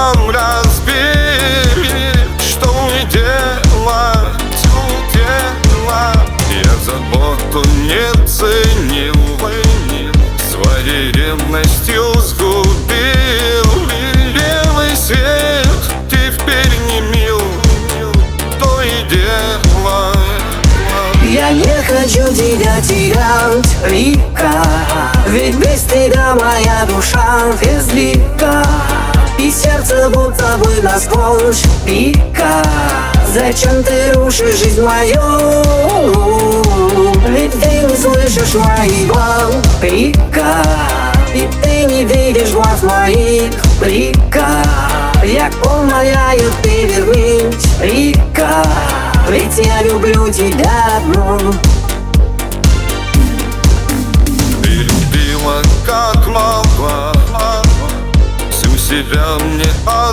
нам разбить, что мне делать, я заботу не ценил, своей ревностью сгубил. Белый свет теперь не мил, то и дело. Я не хочу тебя терять, Вика, ведь без тебя моя душа безлика, и сердце будто бы насквозь пика. Зачем ты рушишь жизнь мою? Ведь ты не слышишь моих глав, Вика, и ты не видишь глаз моих, Вика. Я умоляю, ты вернись, Вика, ведь я люблю тебя одну. Ты любила как могла, всю себя мне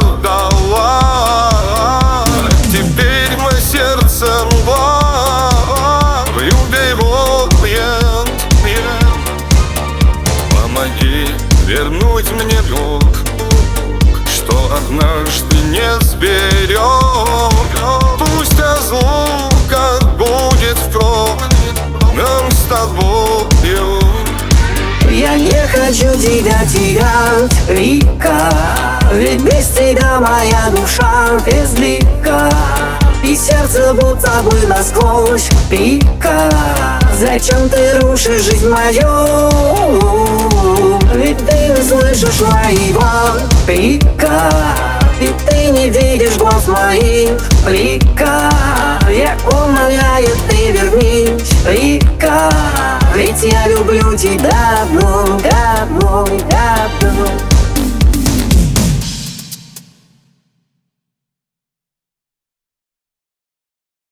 отдала. Теперь мое сердце мгла, в любви воет. Помоги вернуть мне друг, что однажды не сберег. Пусть разлука будет впрок нам с тобою. Я не хочу тебя терять, Вика, ведь без тебя моя душа безлика, и сердце будто бы насквозь пика. Зачем ты рушишь жизнь мою? Ведь ты не слышишь моих глав, Вика, и ты не видишь глаз моих, Вика. Я умоляю, ты вернись, Вика, ведь я люблю тебя одну, одну, одну.